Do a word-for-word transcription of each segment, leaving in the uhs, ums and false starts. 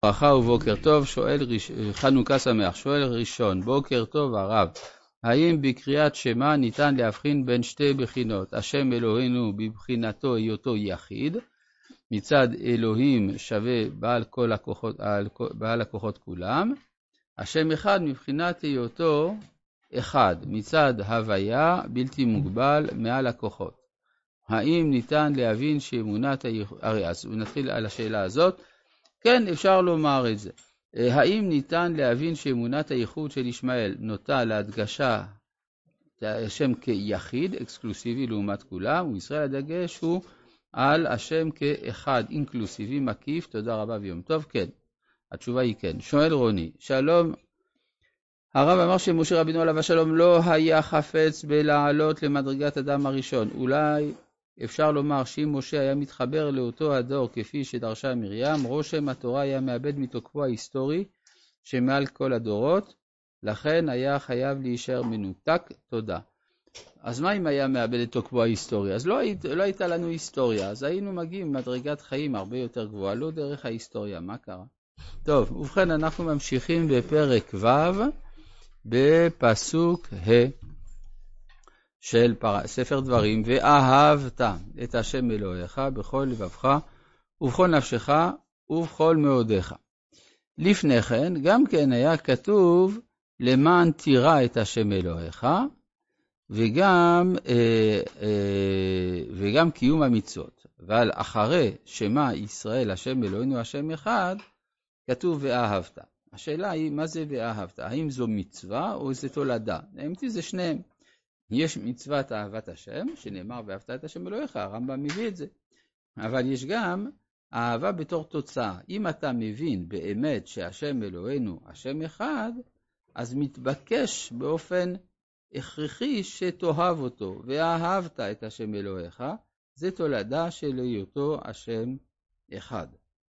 ברכה ובוקר טוב, שואל ראש... חנוכה שמח, שואל ראשון, בוקר טוב הרב, האם בקריאת שמע ניתן להבחין בין שתי בחינות, השם אלוהינו בבחינתו היותו יחיד, מצד אלוהים שווה בעל כל הכוחות, בעל הכוחות כולם, השם אחד מבחינת היותו אחד, מצד הוויה בלתי מוגבל מעל הכוחות. האם ניתן להבין שאמונת הייחוד, הרי אז נתחיל על השאלה הזאת, כן אפשר לומר את זה. האם ניתן להבין שאמונת הייחוד של ישמעאל נוטה להדגשה השם כיחיד, אקסקלוסיבי לעומת כולם, וישראל הדגש הוא על השם כאחד, אינקלוסיבי, מקיף, תודה רבה ויום טוב, כן. התשובה היא כן. שואל רוני, שלום, הרב אמר שמשה רבינו עליו השלום לא היה חפץ בלעלות למדרגת אדם הראשון. אולי אפשר לומר שאם משה היה מתחבר לאותו הדור כפי שדרשה מרים, רושם התורה היה מאבד מתוקפו ההיסטורי שמעל כל הדורות, לכן היה חייב להישאר מנותק, תודה. אז מה אם היה מאבד את תוקפו ההיסטורי? אז לא, היית, לא הייתה לנו היסטוריה, אז היינו מגיעים מדרגת חיים הרבה יותר גבוהה, לא דרך ההיסטוריה, מה קרה? טוב, ובכן אנחנו ממשיכים בפרק ו' בפסוק ה' של פר... ספר דברים, ואהבת את השם אלוהיך בכל לבבך ובכל נפשך ובכל מאודיך. לפני כן גם כן היה כתוב למען תירא את השם אלוהיך וגם, אה, אה, וגם קיום המצוות. אבל אחרי שמה ישראל השם אלוהינו השם אחד, כתוב ואהבת. השאלה היא מה זה ואהבת? האם זו מצווה או זה תולדה? האמת זה שניהם. יש מצוות אהבת השם, שנאמר ואהבת את השם אלוהיך, הרמב"ם מביא את זה. אבל יש גם אהבה בתור תוצאה. אם אתה מבין באמת שהשם אלוהינו השם אחד, אז מתבקש באופן הכרחי שתאהב אותו, ואהבת את השם אלוהיך, זה תולדה של היותו השם אחד.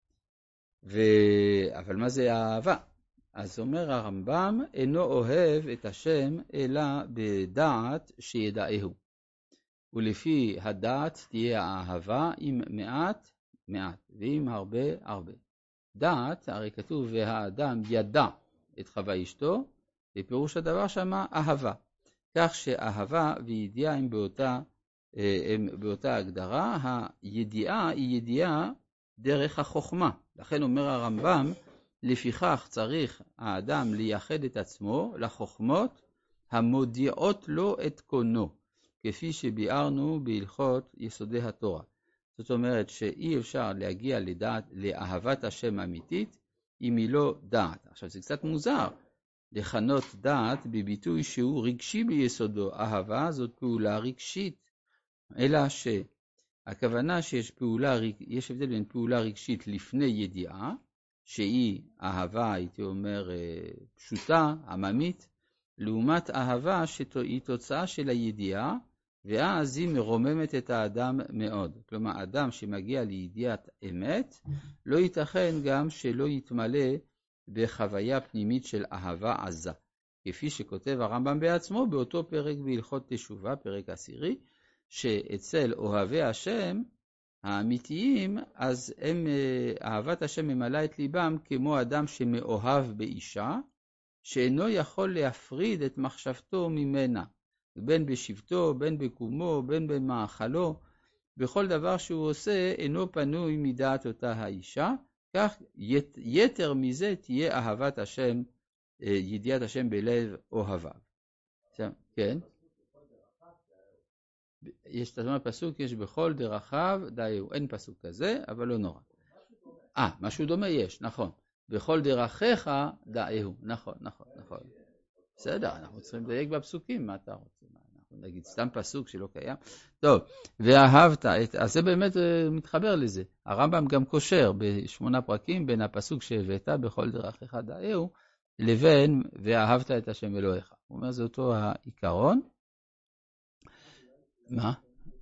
ו... אבל מה זה האהבה? אז אומר הרמב"ם, אינו אוהב את השם אלא בדעת שידעהו. ולפי הדעת תהיה האהבה עם מעט, מעט, ועם הרבה, הרבה. דעת, הרי כתוב, והאדם ידע את חווה אשתו, ופירוש הדבר שמה אהבה. כך שאהבה וידיעה הם באותה, הם באותה הגדרה, הידיעה היא ידיעה דרך החוכמה. לכן אומר הרמב"ם, לפיכך צריך האדם לייחד את עצמו לחוכמות המודיעות לו את קונו, כפי שביארנו בהלכות יסודי התורה. זאת אומרת שאי אפשר להגיע לדעת, לאהבת השם אמיתית, אם היא לא דעת. עכשיו זה קצת מוזר, לכנות דעת בביטוי שהוא רגשי ביסודו. אהבה זאת פעולה רגשית, אלא שהכוונה שיש פעולה, יש הבדל בין פעולה רגשית לפני ידיעה, שהיא אהבה, הייתי אומר, פשוטה, עממית, לעומת אהבה שהיא תוצאה של הידיעה, ואז היא מרוממת את האדם מאוד. כלומר, אדם שמגיע לידיעת אמת, לא ייתכן גם שלא יתמלא בחוויה פנימית של אהבה עזה. כפי שכותב הרמב"ם בעצמו באותו פרק בהלכות תשובה, פרק עשירי, שאצל אוהבי השם, האמיתיים, אז הם, אהבת השם ממלאה את ליבם כמו אדם שמאוהב באישה, שאינו יכול להפריד את מחשבתו ממנה, בין בשבטו, בין בקומו, בין במאכלו, בכל דבר שהוא עושה אינו פנוי מדעת אותה האישה, כך יתר מזה תהיה אהבת השם, ידיעת השם בלב אוהביו. כן? יש תזמן פסוק, יש בכל דרכיו דאהו, אין פסוק כזה, אבל לא נורא. אה, משהו דומה יש, נכון. בכל דרכיך דאהו, נכון, נכון, נכון. בסדר, אנחנו צריכים לדייק בפסוקים, מה אתה רוצה? אנחנו נגיד סתם פסוק שלא קיים. טוב, ואהבת, אז זה באמת מתחבר לזה. הרמב"ם גם קושר בשמונה פרקים בין הפסוק שהבאת בכל דרכיך דאהו, לבין ואהבת את השם אלוהיך. הוא אומר, זה אותו העיקרון. מה?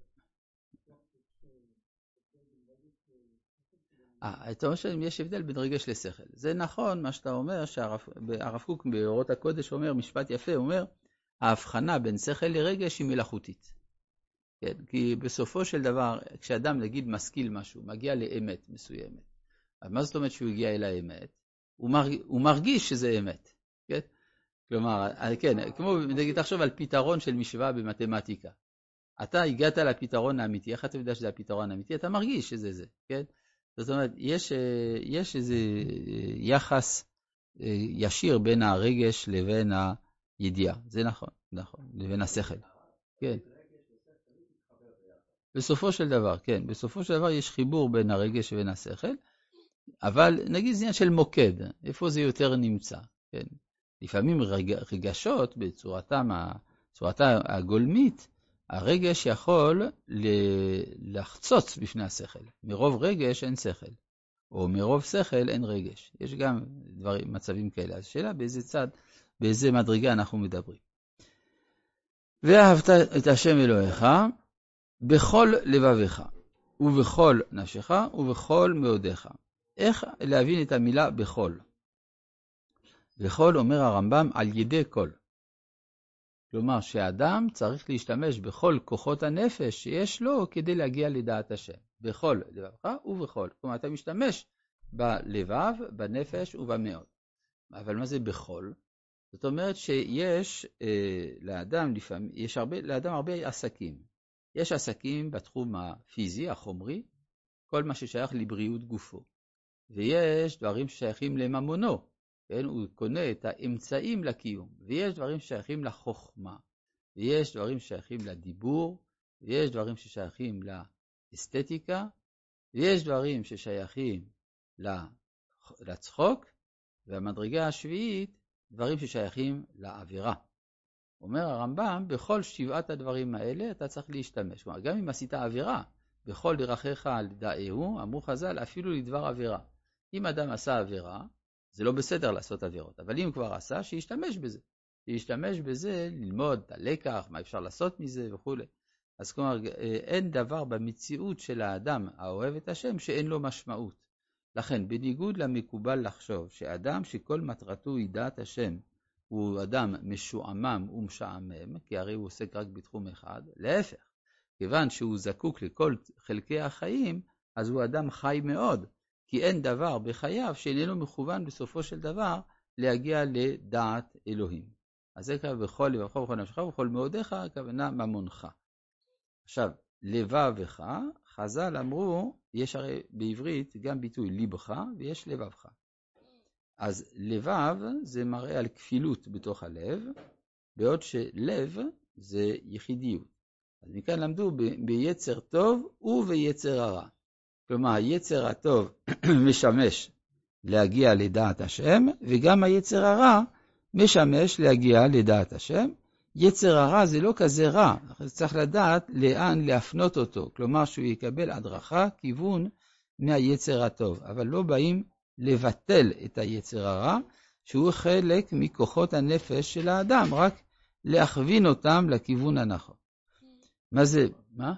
אה, אתה אומר שיש הבדל בין רגש לשכל. זה נכון מה שאתה אומר, שהרב קוק באורות הקודש אומר, משפט יפה, הוא אומר, ההבחנה בין שכל לרגש היא מלאכותית. כן, כי בסופו של דבר, כשאדם נגיד משכיל משהו, מגיע לאמת מסוימת, אז מה זאת אומרת שהוא הגיע אל האמת? הוא, מרג... הוא מרגיש שזה אמת. כן? כלומר, כן, כמו נגיד תחשוב על פתרון של משוואה במתמטיקה. אתה הגעת לפתרון האמיתי, איך אתה יודע שזה הפתרון האמיתי? אתה מרגיש שזה זה, כן? זאת אומרת, יש, יש איזה יחס ישיר בין הרגש לבין הידיעה. זה נכון, נכון, לבין השכל. כן. בסופו של דבר, כן, בסופו של דבר יש חיבור בין הרגש ובין השכל, אבל נגיד זה עניין של מוקד, איפה זה יותר נמצא, כן? לפעמים רג, רגשות בצורתם, צורתה הגולמית, הרגש יכול לחצוץ בפני השכל. מרוב רגש אין שכל, או מרוב שכל אין רגש. יש גם דברים, מצבים כאלה. אז שאלה באיזה צד, באיזה מדרגה אנחנו מדברים. ואהבת את השם אלוהיך בכל לבביך, ובכל נפשך, ובכל מאודיך. איך להבין את המילה בכל? בכל אומר הרמב"ם על ידי כל. כלומר שהאדם צריך להשתמש בכל כוחות הנפש שיש לו כדי להגיע לדעת השם. בכל לבבך ובכל. כלומר אתה משתמש בלבב, בנפש ובמאוד. אבל מה זה בכל? זאת אומרת שיש אה, לאדם, לפעמים, יש הרבה, לאדם הרבה עסקים. יש עסקים בתחום הפיזי, החומרי, כל מה ששייך לבריאות גופו. ויש דברים ששייכים לממונו. כן? הוא קונה את האמצעים לקיום, ויש דברים ששייכים לחוכמה, ויש דברים ששייכים לדיבור, ויש דברים ששייכים לאסתטיקה, ויש דברים ששייכים לצחוק, והמדרגה השביעית, דברים ששייכים לעבירה. אומר הרמב"ם, בכל שבעת הדברים האלה אתה צריך להשתמש. כלומר, גם אם עשית עבירה, בכל דרכיך על דאהו, אמרו חז"ל, אפילו לדבר עבירה. אם אדם עשה עבירה, זה לא בסדר לעשות עבירות, אבל אם כבר עשה, שישתמש בזה. שישתמש בזה, ללמוד את הלקח, מה אפשר לעשות מזה וכו'. אז כלומר, אין דבר במציאות של האדם האוהב את השם שאין לו משמעות. לכן, בניגוד למקובל לחשוב שאדם שכל מטרתו היא דעת השם, הוא אדם משועמם ומשעמם, כי הרי הוא עוסק רק בתחום אחד, להפך. כיוון שהוא זקוק לכל חלקי החיים, אז הוא אדם חי מאוד. כי אין דבר בחייו שאיננו מכוון בסופו של דבר להגיע לדעת אלוהים. אז זה כבר בכל לבבך ובכל נפשך ובכל מאודיך, הכוונה ממונך. עכשיו, לבבך, חז"ל אמרו, יש הרי בעברית גם ביטוי ליבך ויש לבבך. אז לבב זה מראה על כפילות בתוך הלב, בעוד שלב זה יחידיות. אז מכאן למדו ב- ביצר טוב וביצר הרע. כלומר, היצר הטוב משמש להגיע לדעת השם, וגם היצר הרע משמש להגיע לדעת השם. יצר הרע זה לא כזה רע, צריך לדעת לאן להפנות אותו, כלומר שהוא יקבל הדרכה, כיוון מהיצר הטוב, אבל לא באים לבטל את היצר הרע, שהוא חלק מכוחות הנפש של האדם, רק להכווין אותם לכיוון הנכון. מה זה? מה?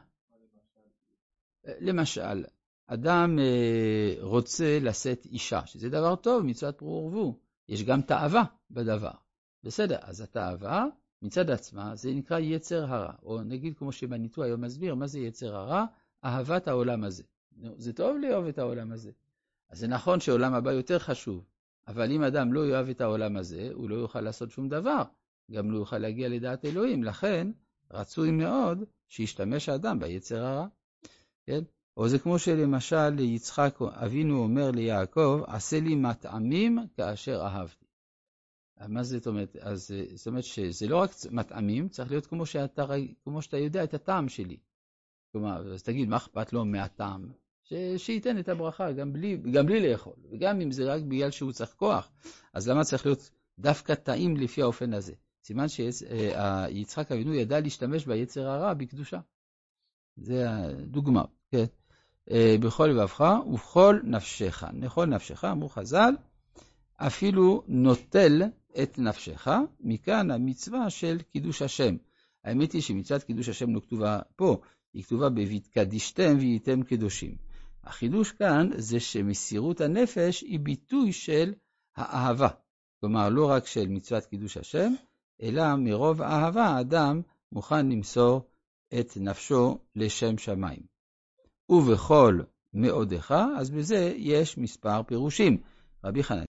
למשל, אדם רוצה לשאת אישה, שזה דבר טוב מצד פרו ורבו. יש גם תאווה בדבר. בסדר, אז התאווה מצד עצמה זה נקרא יצר הרע. או נגיד כמו שמניטו היום מסביר, מה זה יצר הרע? אהבת העולם הזה. זה טוב לאהוב את העולם הזה. אז זה נכון שהעולם הבא יותר חשוב, אבל אם אדם לא יאהב את העולם הזה, הוא לא יוכל לעשות שום דבר. גם לא יוכל להגיע לדעת אלוהים. לכן רצוי מאוד שישתמש האדם ביצר הרע. כן? או זה כמו שלמשל יצחק אבינו אומר ליעקב, עשה לי מטעמים כאשר אהבתי. מה זה זאת אומרת? אז זאת אומרת שזה לא רק מטעמים, צריך להיות כמו שאתה, כמו שאתה יודע את הטעם שלי. כלומר, אז תגיד, מה אכפת לו מהטעם? ש, שייתן את הברכה גם בלי, גם בלי לאכול. וגם אם זה רק בגלל שהוא צריך כוח, אז למה צריך להיות דווקא טעים לפי האופן הזה? סימן שיצחק אבינו ידע להשתמש ביצר הרע בקדושה. זה הדוגמה, כן? בכל לבבך ובכל נפשך. בכל נפשך, אמרו חז"ל, אפילו נוטל את נפשך, מכאן המצווה של קידוש השם. האמת היא שמצוות קידוש השם לא כתובה פה, היא כתובה ב"ותקדישתם והייתם קדושים". החידוש כאן זה שמסירות הנפש היא ביטוי של האהבה. כלומר, לא רק של מצוות קידוש השם, אלא מרוב האהבה האדם מוכן למסור את נפשו לשם שמיים. ובכל מאודך, אז בזה יש מספר פירושים. רבי חנניה